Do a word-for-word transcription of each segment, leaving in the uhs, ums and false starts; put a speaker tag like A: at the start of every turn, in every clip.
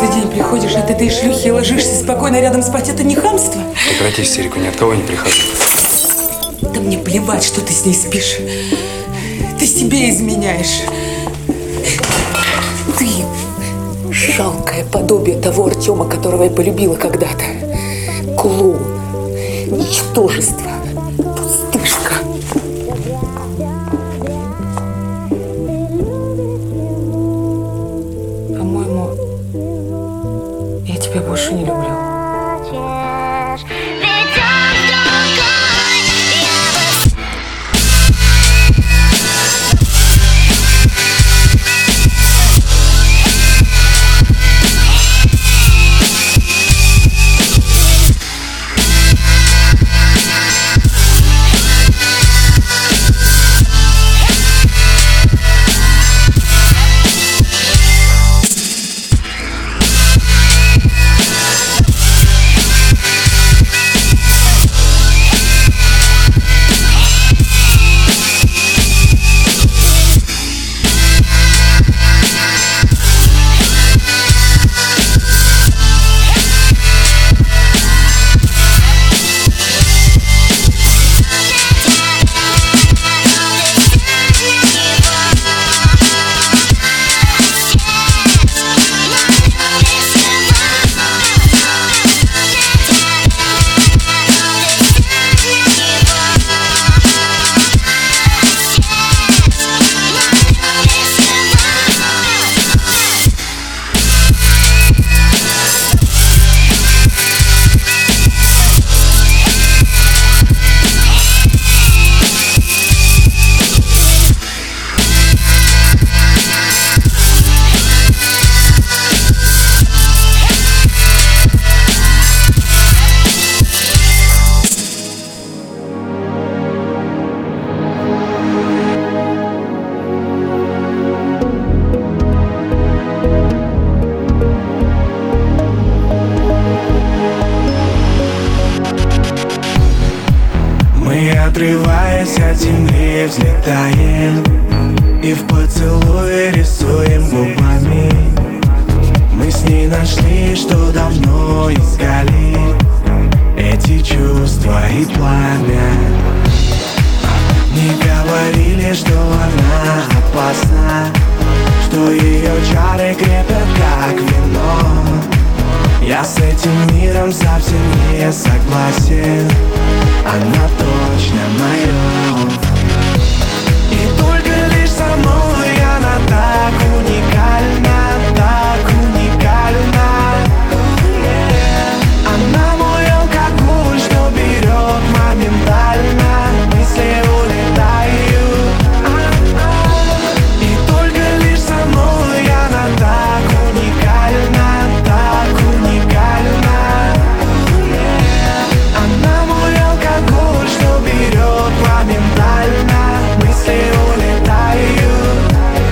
A: Каждый день приходишь от этой шлюхи и ложишься спокойно рядом спать. Это не хамство?
B: Прекрати истерику, ни от кого не прихожу.
A: Да мне плевать, что ты с ней спишь. Ты себе изменяешь. Ты жалкое подобие того Артема, которого я полюбила когда-то. Клоун, ничтожество, пустышка. По-моему, я тебя больше не люблю.
C: Отрываясь от земли, взлетаем и в поцелуе рисуем губами. Мы с ней нашли, что давно искали, эти чувства и пламя. Не говорили, что она опасна, что ее чары крепят как вино. Я с этим миром совсем не согласен, она точно моя. И только лишь со мной она так уникальна, так уникальна. Она мой алкоголь, что берет моментально, мысли улетают. И только лишь со мной она так уникальна, так уникальна. Она мой алкоголь, что берет моментально, мысли улетают.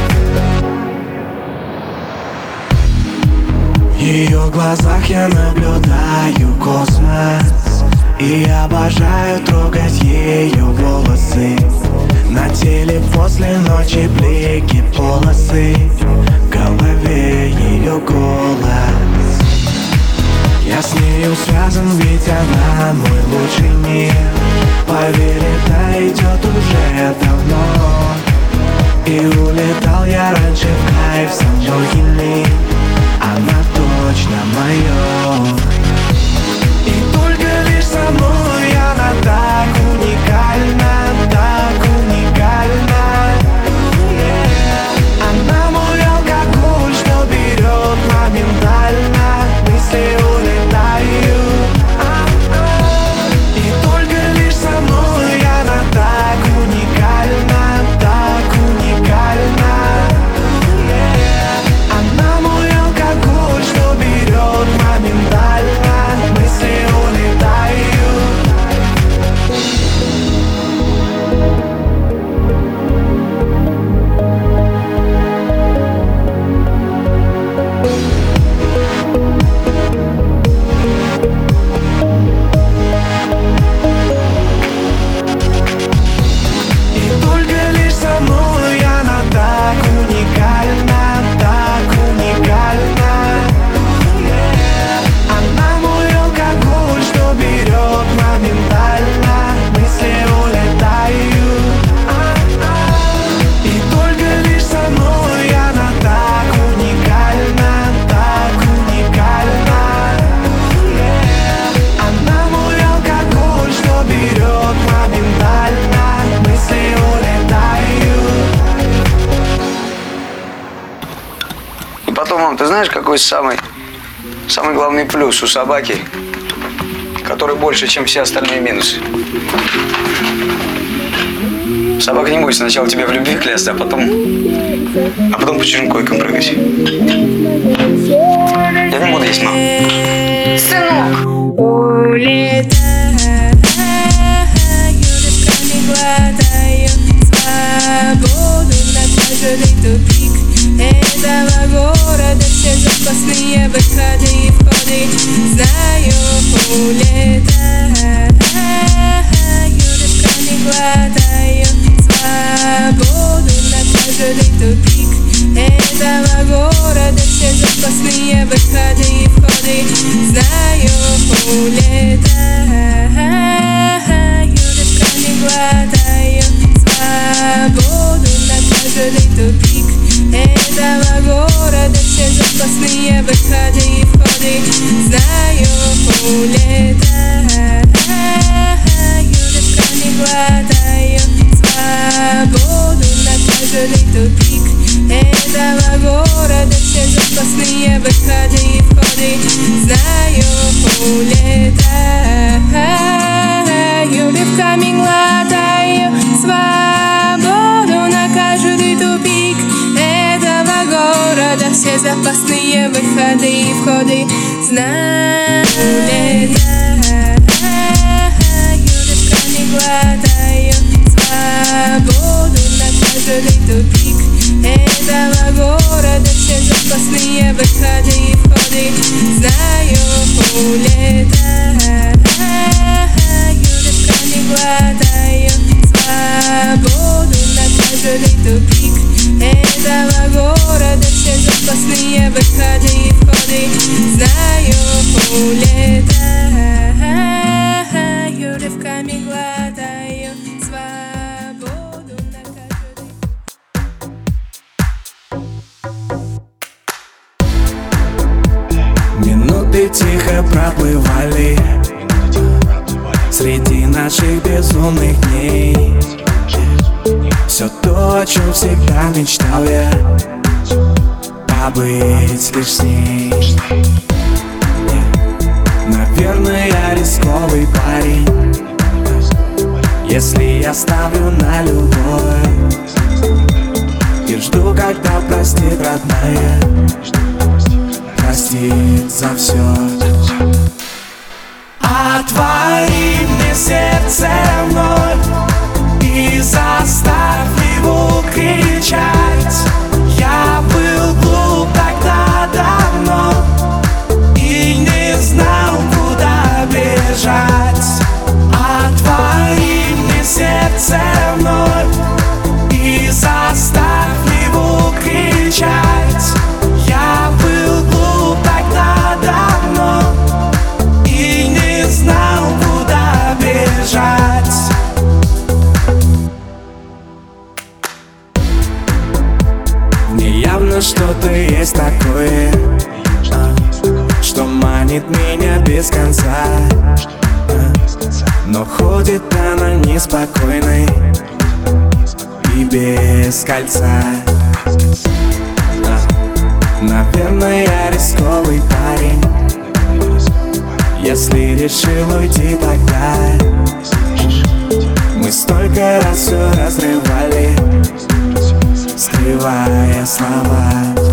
C: В ее глазах я наблюдаю космос и обожаю трогать ее волосы. На теле после ночи блики, полосы, в голове ее голос. Я с нею связан, ведь она мой лучший мир. Поверь, это идет уже давно. И улетал я раньше в кайф со мной или она точно моя. И только лишь со мной она так уникальна, так уникальна. Она мой алкоголь, что берет моментально, мысли улетают. И только лишь со мной она так уникальна, так уникальна. Она мой
D: Рамон, ты знаешь, какой самый, самый главный плюс у собаки, который больше, чем все остальные минусы? Собака не будет сначала тебе в любви клясться, а потом, а потом по чужим койкам прыгать. Я не буду есть, мам.
E: Сынок! Свободу на каждый тупик этого города, все запасные выходы и входы. Знаю, улетаю, рывками глотаю свободу на каждый тупик этого города, все запасные выходы и входы. Знаю, улетаю, рывками глотаю свободу на каждый тупик этого города, все запасные выходы и входы. Знаю, улетаю, рывками глотаю свободу на каждый тупик этого города, все запасные выходы и входы. Знаю, улетаю, рывками глотаю свободу на каждый тупик этого города, все запасные выходы и входы. Знаю, улетаю, рывками глотаю свободу на каждый тупик этого города, все запасные выходы и входы. Знаю, улетаю, рывками глотаю свободу на каждый тупик этого города, все запасные выходы и входы. Знаю, улетаю, рывками глотаю свободу на каждый.
C: Минуты тихо проплывали среди наших безумных дней. Все то, о чем всегда мечтал я, побыть лишь с ней. Наверное, я рисковый парень, если я ставлю на любовь и жду, когда простит родная, простит за все. Отвори мне сердце вновь и заставь его кричать. Я был глуп тогда давно и не знал, куда бежать. Отвори мне сердце вновь и заставь его кричать. Я был глуп тогда давно и не знал, куда бежать. Мне явно что-то есть такое, что манит меня без конца, но ходит она неспокойной и без кольца. Наверное, я рисковый парень, если решил уйти тогда. Мы столько раз все разрывали, скрывая слова.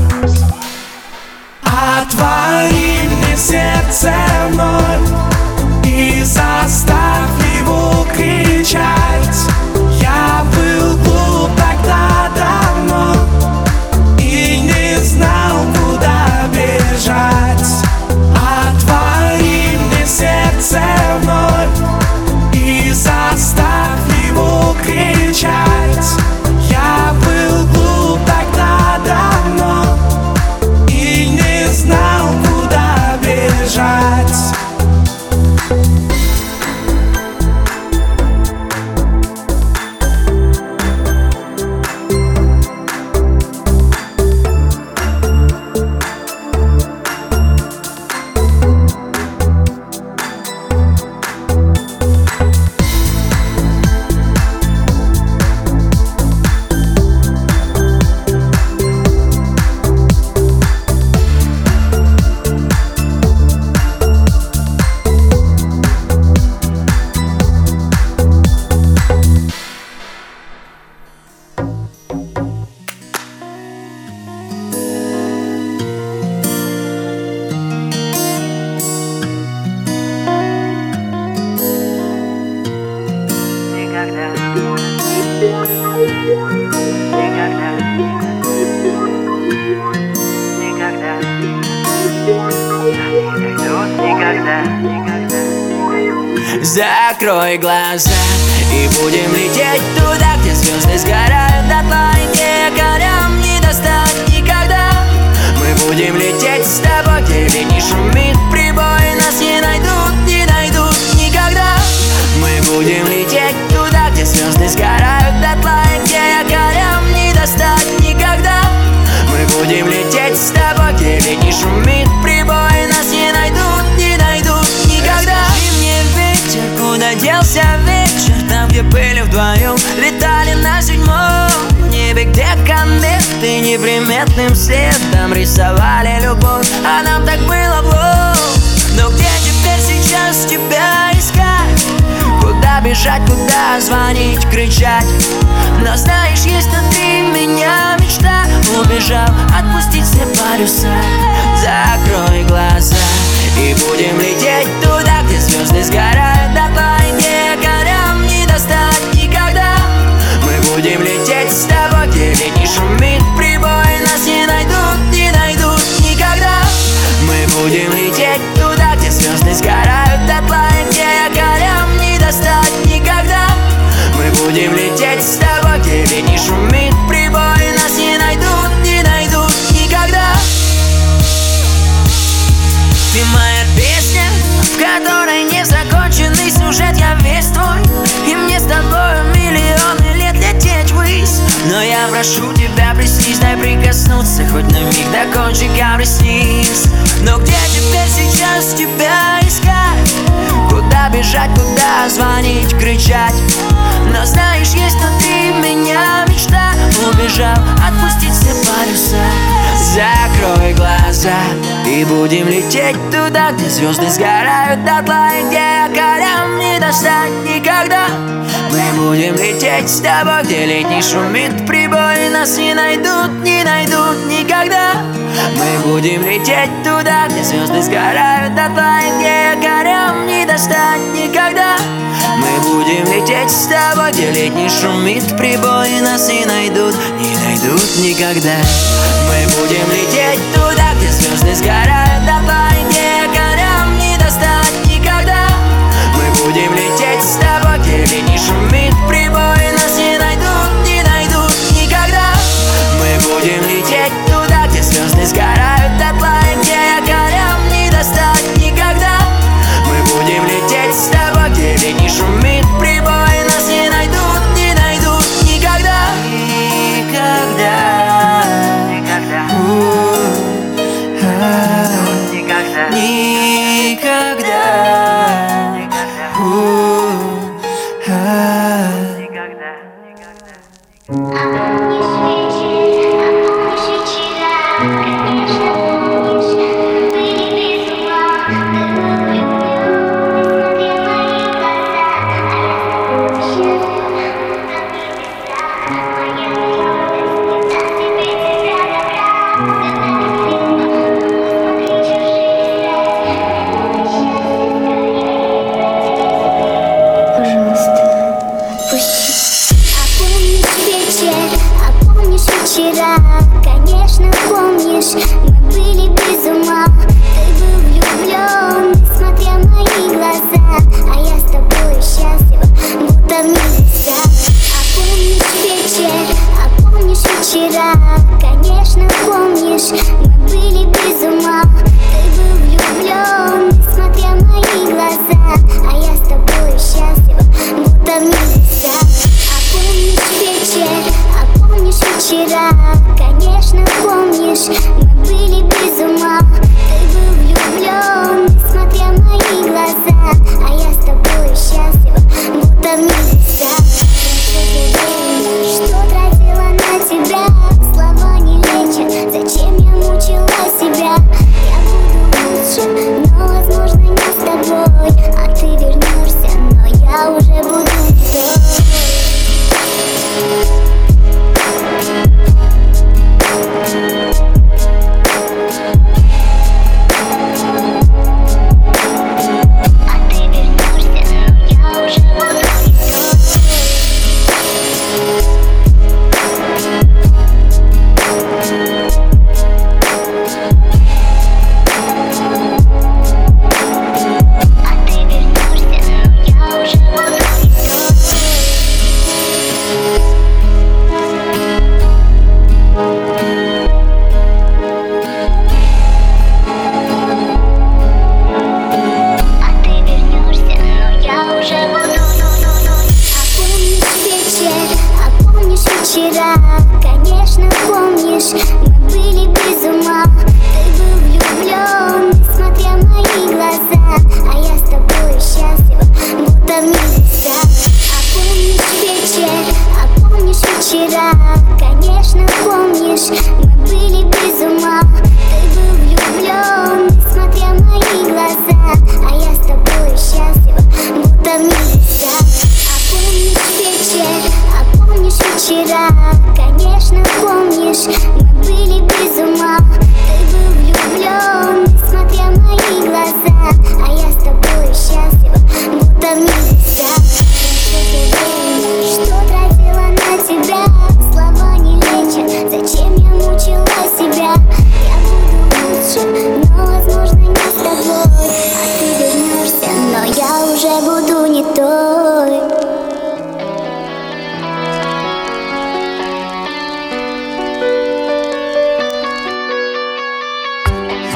C: Отвори мне сердце вновь и заставь его кричать. Я был глуп тогда давно и не знал, куда бежать. Отвори мне сердце вновь и заставь его кричать. Я был глуп тогда давно и не знал, куда бежать.
F: Закрой глаза и будем лететь туда, где звезды сгорают дотла, и где якорям не достать никогда. Мы будем лететь с тобой, где не шумит прибой, нас не найдут, не найдут никогда. Мы будем лететь туда, где звезды сгорают дотла, и где якорям не достать никогда. Мы будем лететь с тобой, где не шумит прибой, нас не найдут, не найдут никогда. Скажи мне, ветер, куда делся вечер, там, где были вдвоем, летали на седьмом небе, где кометы неприметным следом рисовали любовь, а нам так было вновь. Но где теперь сейчас тебя искать? Куда бежать, куда звонить, кричать? Но знаешь, есть внутри меня мечта, убежал, отпустить все паруса. Закрой глаза и будем лететь туда, где звезды сгорают дотла, и где якорям не достать никогда. Мы будем лететь с тобой, где не шумит прибой, нас не найдут, не найдут никогда. Мы будем лететь туда, где звезды сгорают дотла, и где якорям не достать никогда. Мы будем лететь с тобой, где не шумит прибой, нас не найдут, не найдут никогда. Ты моя песня, в которой незаконченный сюжет, я весь твой, и мне с тобой миллионы лет лететь ввысь. Но я прошу тебя, приснись, дай прикоснуться хоть на миг до кончика ресниц. Но где теперь сейчас тебя искать? Куда бежать, куда звонить, кричать? Но знаешь, есть внутри меня мечта, убежал, отпустить все паруса. Закрой глаза и будем лететь туда, где звезды сгорают дотла, и где якорям не достать никогда. Мы будем лететь с тобой, где летний шумит прибой, нас не найдут, не найдут никогда. Мы будем лететь туда, где звезды сгорают дотла, и где якорям не достать никогда. Мы будем лететь с тобой, где летний шумит прибой, нас не найдут, не найдут никогда. Мы будем лететь туда, где звезды сгорают дотла, и где якорям не достать никогда. Мы будем лететь с тобой, где летний шумит прибой, нас не найдут, не найдут никогда. Мы будем лететь туда, где звезды сгорают дотла, и где якорям не достать никогда. Мы будем лететь с тобой, где летний шумит прибой, нас не найдут, не найдут никогда. Никогда. Никогда. Никогда. Никогда.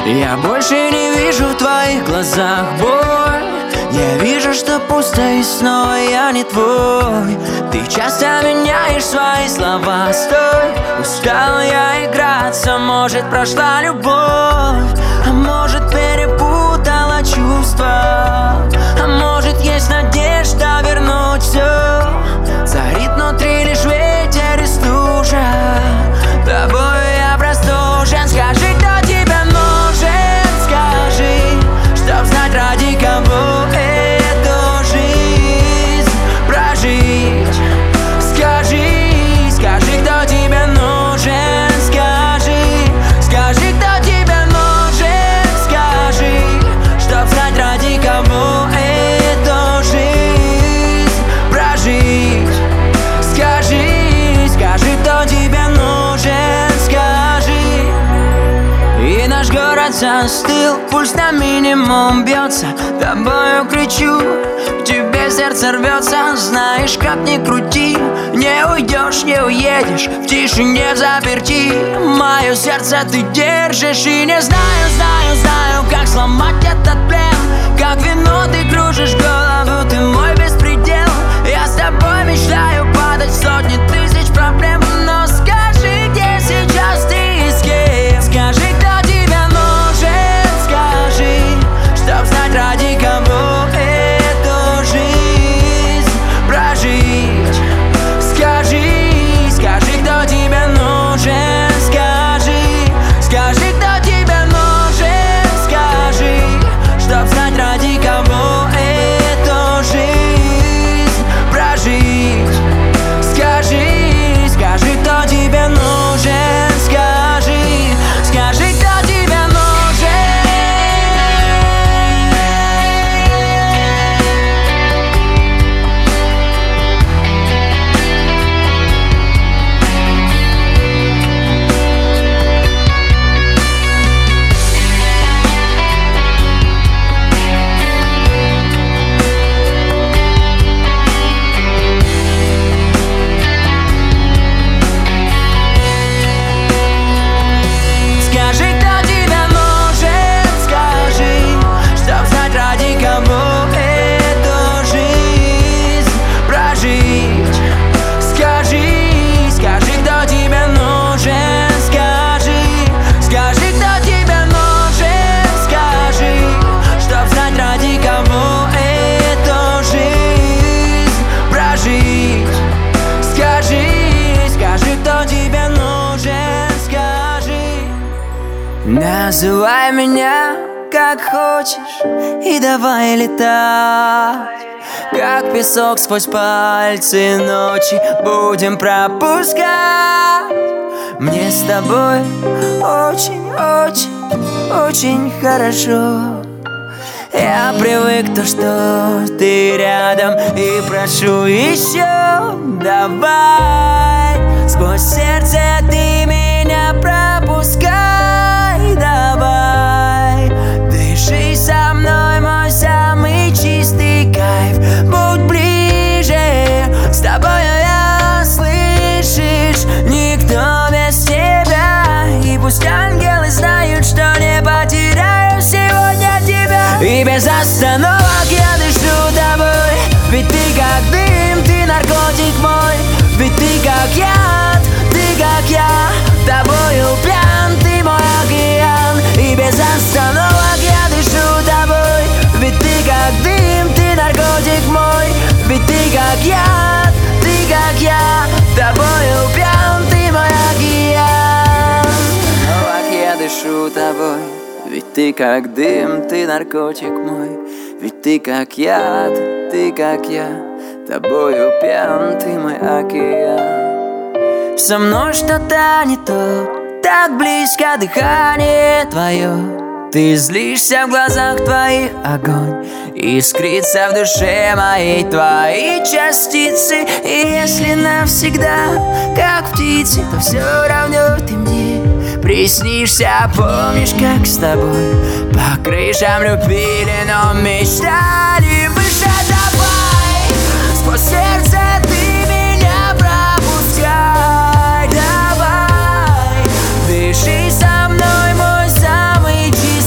F: Я больше не вижу в твоих глазах боль. Я вижу, что пусто и снова я не твой. Ты часто меняешь свои слова. Стой, устала я играться. Может, прошла любовь, а может, перепутала чувства. А может, есть надежда вернуть все. Царит внутри лишь ветер и стужа. Тобой я простужен. Скажи, кто тебя нужен. Скажи, чтоб знать, ради кого эту жизнь прожить. Скажи, скажи, кто тебе нужен. Скажи, скажи, кто тебе нужен. Скажи, чтоб знать, ради кого эту жизнь прожить. Скажи, скажи, кто тебе нужен. Скажи. И наш город застыл, пульс на минимум бьется. Тобою кричу, к тебе сердце рвется. Знаешь, как ни крути, не уйдешь, не уедешь. В тишине заперти мое сердце ты держишь. И не знаю, знаю, знаю, как сломать этот плен. Как вино ты кружишь голову, ты мой беспредел. Я с тобой мечтаю падать в сотни тысяч проблем. Но скажи, где сейчас ты и с кем. Скажи, кто тебе нужен. Скажи, чтоб знать, ради кого эту жизнь прожить. Скажи, скажи, кто тебе нужен. Скажи, скажи, кто тебе нужен. Скажи, чтоб знать, ради кого эту жизнь прожить. Скажи, скажи, кто тебе нужен. Скажи, скажи, кто тебе нужен. Скажи, кто тебе нужен. Скажи, чтоб знать, ради кого эту жизнь прожить. Скажи, скажи, кто тебе нужен. Скажи, скажи, кто тебе нужен. Скажи, чтоб знать, ради кого эту жизнь прожить. Скажи, скажи, кто тебе нужен. Скажи. Называй меня как хочешь и давай летать. Как песок сквозь пальцы ночи будем пропускать. Мне с тобой очень, очень, очень хорошо. Я привык то, что ты рядом, и прошу еще. Давай, сквозь сердце ты меня пропускай. Давай, дыши со мной, мой самый чистый кайф. Будь ближе, с тобою я, слышишь, никто без тебя. И пусть ангелы знают, что не потеряю сегодня тебя. И без остановок я дышу тобой. Ведь ты как дым, ты наркотик мой. Ведь ты как яд, ты как я. Тобою пьян, ты мой океан. И без остановок я дышу тобой. Ведь ты как дым, ты наркотик мой. Ведь ты как яд, ты как я. Тобою пьян, ты мой океан. Остановок я дышу тобой. Ведь ты как дым, ты наркотик мой. Ведь ты как яд, ты как я. Тобою пьян, ты мой океан. Со мной что-то не то, так близко дыхание твое. Ты злишься в глазах твоих огонь, искрится в душе моей твои частицы. И если навсегда, как птицы, то все равно ты мне приснишься. Помнишь, как с тобой по крышам любили, но мечтали выше. Давай, сквозь сердце ты меня пропускай. Давай, дыши со мной, мой самый чистый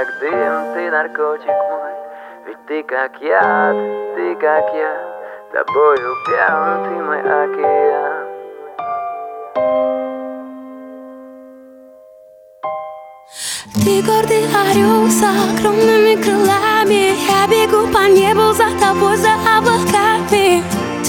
F: как дым, ты наркотик мой. Ведь ты как яд, ты как я, тобою пьян, ты мой океан.
E: Ты гордый орел с огромными крылами. Я бегу по небу за тобой, за облаками.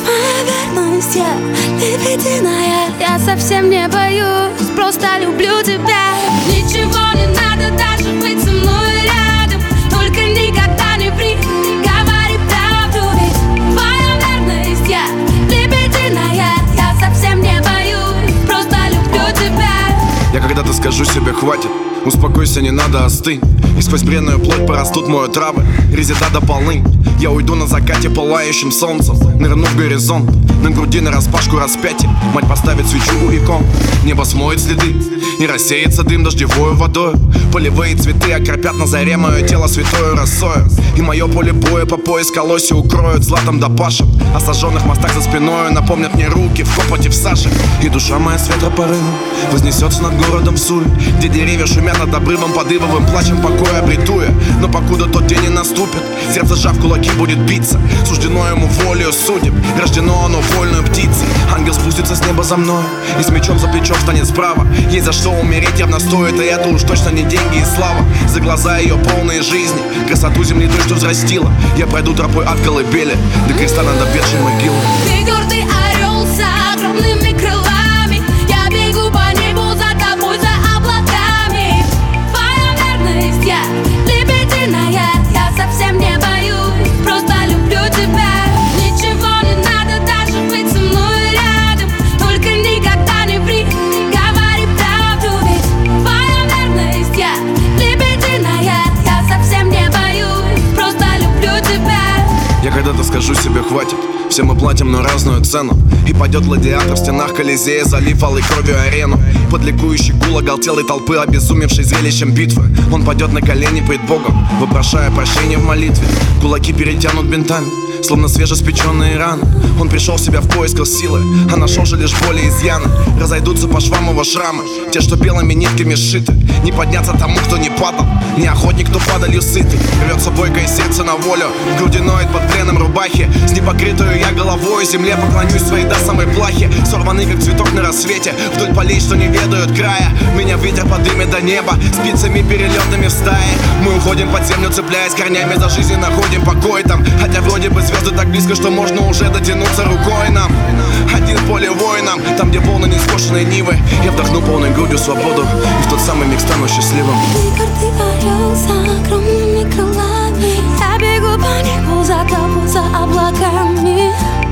E: Твоя верность, я лебединая. Я совсем не боюсь, просто люблю тебя. Ничего не надо, даже быть со мной рядом. Только никогда не ври, говори правду. Ведь твоя верность, я лебединая. Я совсем не боюсь, просто люблю тебя.
G: Я когда-то скажу себе хватит, успокойся, не надо, остынь. И сквозь бренную плоть порастут мои травы, резида до полны. Я уйду на закате пылающим солнцем, нырну в горизонт. На груди нараспашку распятие, мать поставит свечу у икон. Небо смоет следы, и рассеется дым дождевою водой. Полевые цветы окропят на заре мое тело святою росою. И мое поле боя по пояс колосе укроют златом да пашем. О сожженных мостах за спиною напомнят мне руки в копоти в саже. И душа моя с ветропорывом вознесется над городом в Суль, где деревья шумят над обрывом под ивовым плачем покоя обретуя. Но покуда тот день не наступит, сердце сжав кулаки будет биться. Суждено ему волею судеб, рождено оно вольную птицей. Ангел спустится с неба за мной и с мечом за плечом станет справа. Есть за что умереть явно стоит, и это уж точно не деньги и слава. За глаза ее полные жизни, красоту земли той, что взрастила. Я пройду тропой от колыбели до креста над обветшей могилой.
E: Ты гордый орел с огромными крылами. Я бегу по небу за тобой, за облаками. Твоя верность, я лебединая. Я совсем не боюсь, просто люблю тебя. Ничего не надо, даже быть со мной рядом. Только никогда не ври, говори правду. Ведь твоя верность, я лебединая. Я совсем не боюсь, просто люблю тебя.
G: Я когда-то скажу себе хватит, все мы платим, но разную цену. И пойдет гладиатор в стенах Колизея, залив алой кровью арену. Под ликующий гул оголтелой толпы, обезумевшей зрелищем битвы. Он падет на колени пред Богом, вопрошая прощения в молитве. Кулаки перетянут бинтами, словно свежеспеченные раны. Он пришел в себя в поисках силы, а нашел же лишь боли и изъяны. Разойдутся по швам его шрамы, те, что белыми нитками сшиты. Не подняться тому, кто не падал, не охотник, кто падалью сытый. Рвется бойкое сердце на волю, в груди ноет под пленом рубахи. С непокрытую я головой земле поклонюсь своей до самой плахи. Сорваны, как цветок на рассвете, вдоль полей, что не ведают края. Меня ветер подымет до неба, спицами перелетными в стае. Мы уходим под землю, цепляясь корнями за жизнь, находим покой там. Хотя вроде бы звезды так близко, что можно уже дотянуться рукой нам. Один в поле воинам, там, где волны не скошенные нивы. Я вдохну полной грудью свободу, и в тот самый миг стану счастливым.
E: Ты гордый орел с огромными крылами. Я бегу по небу за тобой, за облаками.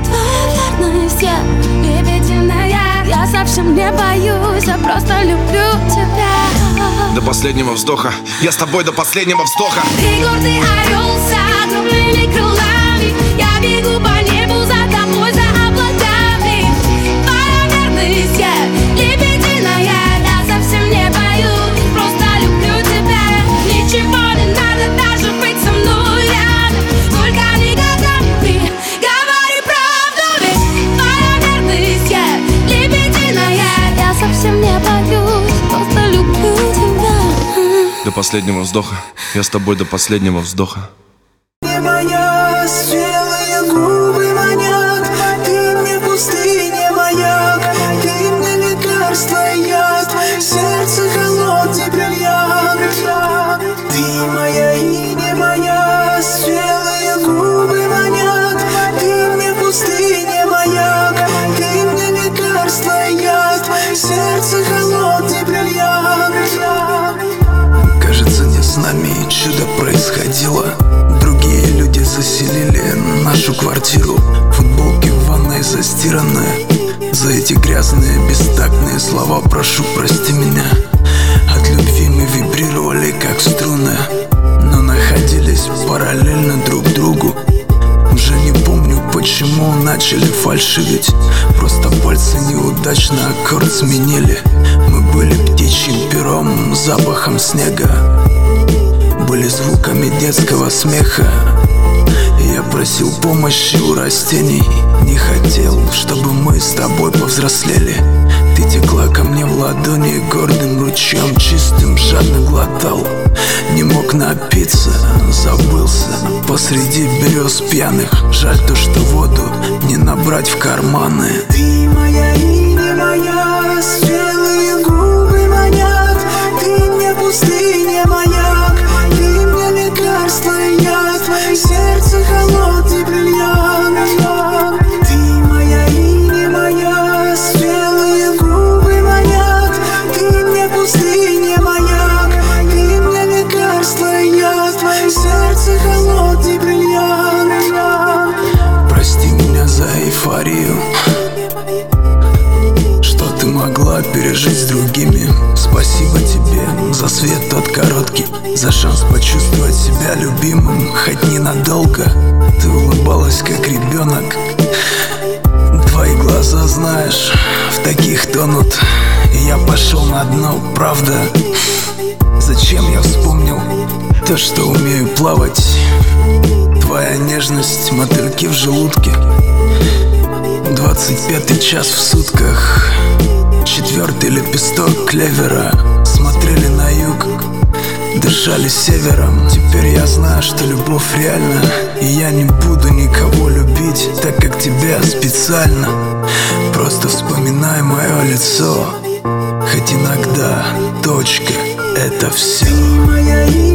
E: Твоя верность, я лебединая. Я совсем не боюсь, я просто люблю тебя.
G: До последнего вздоха, я с тобой до последнего вздоха.
E: Ты гордый орел с огромными крылами. Я бегу по небу за тобой, за облаками. Твоя верность, я лебединая. Я совсем не боюсь, просто люблю тебя. Ничего не надо, даже быть со мной рядом. Только никогда не ври, говори правду. Ведь твоя верность, я лебединая. Я совсем не боюсь, просто люблю тебя.
G: До последнего вздоха, я с тобой до последнего вздоха.
C: Не моя, спелые губы манят. Ты мне пустыня, маяк. Ты мне лекарство и яд. Сердце холодный бриллиант. Ты моя и не моя, спелые губы манят. Ты мне пустыня, маяк. Ты мне лекарство и яд. Сердце холодный бриллиант. Кажется, не с нами чудо происходило. Другие люди заселили нашу квартиру. Футболки в ванной застиранные. За эти грязные, бестактные слова прошу, прости меня. От любви мы вибрировали, как струны, но находились параллельно друг другу. Уже не помню, почему начали фальшивить. Просто пальцы неудачно аккорд сменили. Мы были птичьим пером, запахом снега. Были звуками детского смеха. Я просил помощи у растений. Не хотел, чтобы мы с тобой повзрослели. Ты текла ко мне в ладони гордым ручьем, чистым жадно глотал. Не мог напиться, забылся посреди берез пьяных. Жаль то, что воду не набрать в карманы.
H: Ты моя и не моя, спелые губы манят. Ты мне пустыня, маяк, ты мне лекарство и яд. Сердце холодный бриллиант. Ты моя и не моя, спелые губы манят. Ты мне пустыня, маяк, ты мне лекарство и яд. Сердце холодный бриллиант.
C: Прости меня за эйфорию, что ты могла пережить с другими. Спасибо тебе за свет тот короткий, за шанс почувствовать себя любимым, хоть ненадолго. Ты улыбалась как ребенок. Твои глаза, знаешь, в таких тонут. И я пошел на дно, правда. Зачем я вспомнил то, что умею плавать? Твоя нежность, мотыльки в желудке. Двадцать пятый час в сутках. Четвертый лепесток клевера. Смотрели на юг, дышали севером. Теперь я знаю, что любовь реальна. И я не буду никого любить так, как тебя специально. Просто вспоминай мое лицо. Хоть иногда точка — это все.
H: Ты моя и